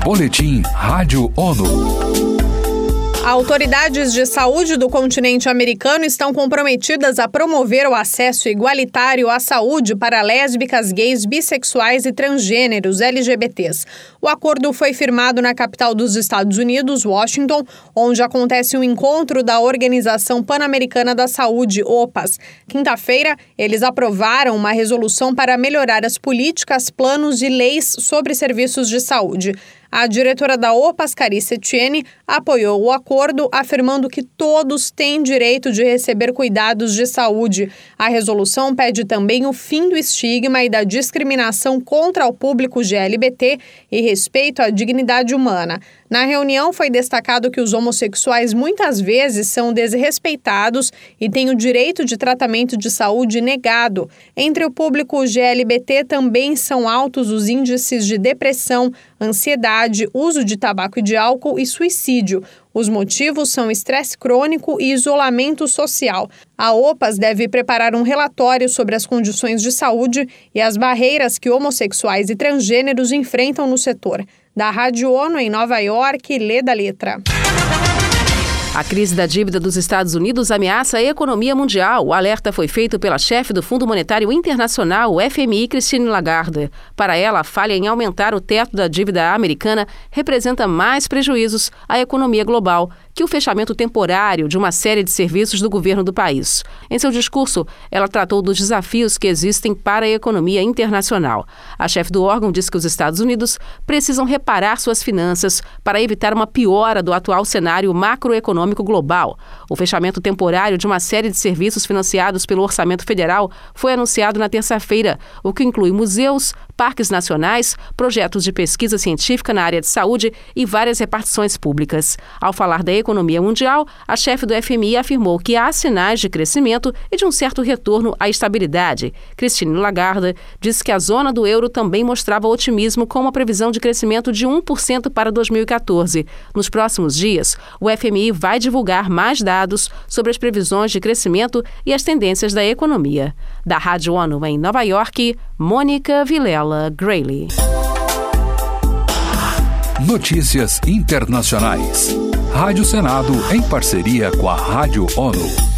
Boletim Rádio ONU. Autoridades de saúde do continente americano estão comprometidas a promover o acesso igualitário à saúde para lésbicas, gays, bissexuais e transgêneros LGBTs. O acordo foi firmado na capital dos Estados Unidos, Washington, onde acontece um encontro da Organização Pan-Americana da Saúde, OPAS. Quinta-feira, eles aprovaram uma resolução para melhorar as políticas, planos e leis sobre serviços de saúde. A diretora da OPAS, Carissa Etienne, apoiou o acordo, afirmando que todos têm direito de receber cuidados de saúde. A resolução pede também o fim do estigma e da discriminação contra o público LGBT e respeito à dignidade humana. Na reunião, foi destacado que os homossexuais muitas vezes são desrespeitados e têm o direito de tratamento de saúde negado. Entre o público LGBT também são altos os índices de depressão, ansiedade, uso de tabaco e de álcool e suicídio. Os motivos são estresse crônico e isolamento social. A OPAS deve preparar um relatório sobre as condições de saúde e as barreiras que homossexuais e transgêneros enfrentam no setor. Da Rádio ONU em Nova York, lê da letra. A crise da dívida dos Estados Unidos ameaça a economia mundial. O alerta foi feito pela chefe do Fundo Monetário Internacional, o FMI, Christine Lagarde. Para ela, a falha em aumentar o teto da dívida americana representa mais prejuízos à economia global que o fechamento temporário de uma série de serviços do governo do país. Em seu discurso, ela tratou dos desafios que existem para a economia internacional. A chefe do órgão disse que os Estados Unidos precisam reparar suas finanças para evitar uma piora do atual cenário macroeconômico global. O fechamento temporário de uma série de serviços financiados pelo Orçamento Federal foi anunciado na terça-feira, o que inclui museus, parques nacionais, projetos de pesquisa científica na área de saúde e várias repartições públicas. Ao falar da economia mundial, a chefe do FMI afirmou que há sinais de crescimento e de um certo retorno à estabilidade. Christine Lagarde disse que a zona do euro também mostrava otimismo com uma previsão de crescimento de 1% para 2014. Nos próximos dias, o FMI vai divulgar mais dados sobre as previsões de crescimento e as tendências da economia. Da Rádio ONU em Nova York, Mônica Vilela Grayley. Notícias internacionais. Rádio Senado em parceria com a Rádio ONU.